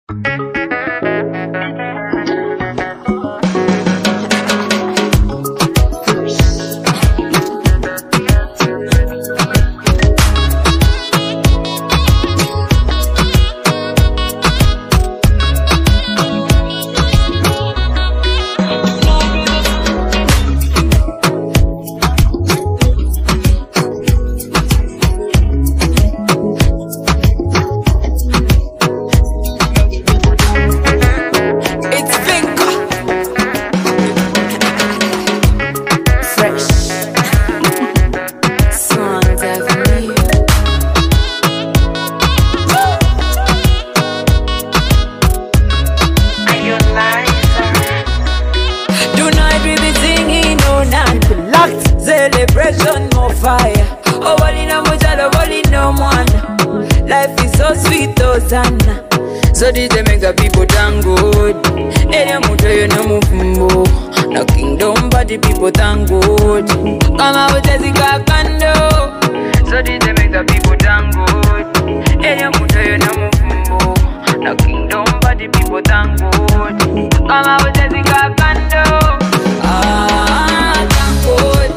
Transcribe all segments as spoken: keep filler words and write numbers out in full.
Celebration, more fire. Oh, all in a mucha, all in no one. Life is so sweet, Hosanna. So did they make the people thank God? Enya mucha, you know, mufumbo. No kingdom, but the people thank God. Come out, Jessica Kando. So did they make the people thank God? Enya mucha, you know, mufumbo. No kingdom, but the people thank God. Come out, Jessica Kando. Ah, thank God.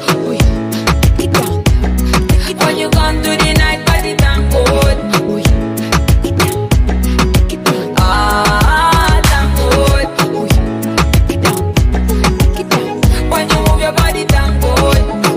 When you come to the night party, thank God. Ah, thank God. When you move your body, thank God.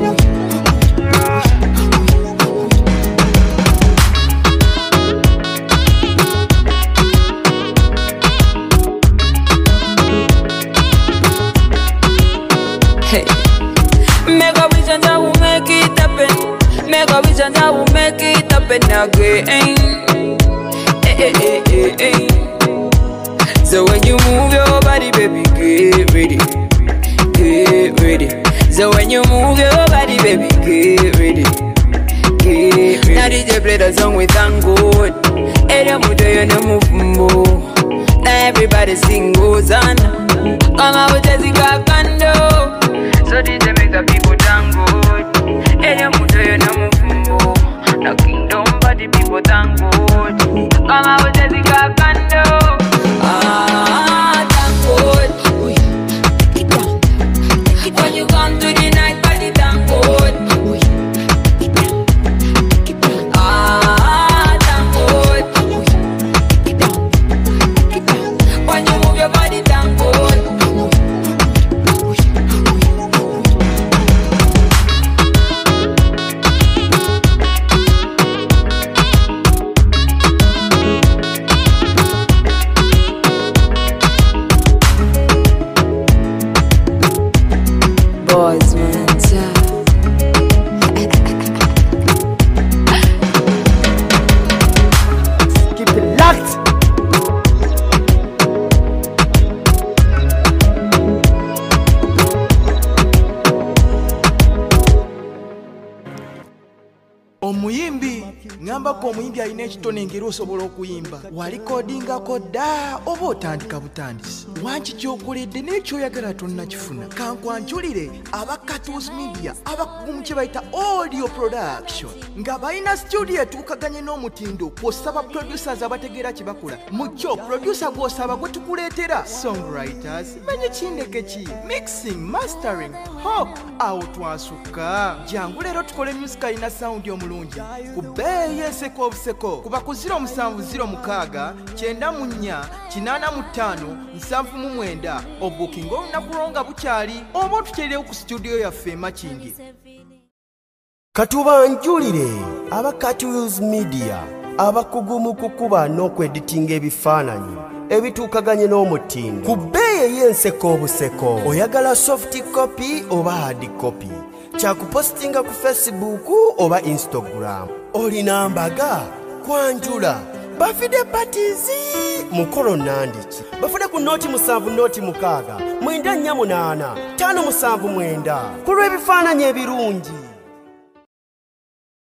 Hey, make a vision that will make it happen. Make a vision that will make it happen again. Hey, hey, hey, hey, hey. So when you move your body, baby, get ready, get ready. So when you move your body, baby, get ready, get ready. Now D J play the song with thank God. Hey, the mood you know move more. Now everybody sing Hosanna. Come out with Jessica Kando. So D J make the people thank God. Hey, the mood you know move. No kingdom, but the people thank God. Come out with Jessica Kando. Ah, thank God. When you come to the night party, thank God. Ah, thank God. When you move your body, thank God. Boys, man, keep it locked. Omuyimbi ngamba ko omuyimbi alina ekitone engeri osobola okuyimba walikodingako dda oba otandika butandisi wanki kyokoledde n'ekyoyagala tonnakifuna kankwanjulire aba Katus Media abakugumu kye bayita audio production nga balina studio etuukaganye n'omutindo kw'osaba producers abategeera kye bakola mu kyo producer gw'osaba gwe tukuleetera songwriters manye kindeke ki mixing mastering hop awo twasukka jangu leero tukole music alina sound omulungi ku bbeeyi enseko obuseko kuba ku ziro musanvu ziro mukaaga kyenda mu nnya kinaana mu ttaano nsanvu mu mwenda obukinga olunaku lwonga bukyali oba otukyerirewo ku studio yaffe emakindi katubanjulire aba Katus Media abakugu mu kukuba n'okweditinga ebifaananyi ebituukaganye n'omutindo ku bbeeyi ey'enseko obuseko oyagala soft copy oba hard copy kyakupostinga ku Facebook oba Instagram olina mbaga kwanjula bafide patizi mukolo nandiki bafude ku noti musanvu noti mukaaga mwenda nnya munaana tano musanvu mwenda ku lw'ebifaananyi ebirungi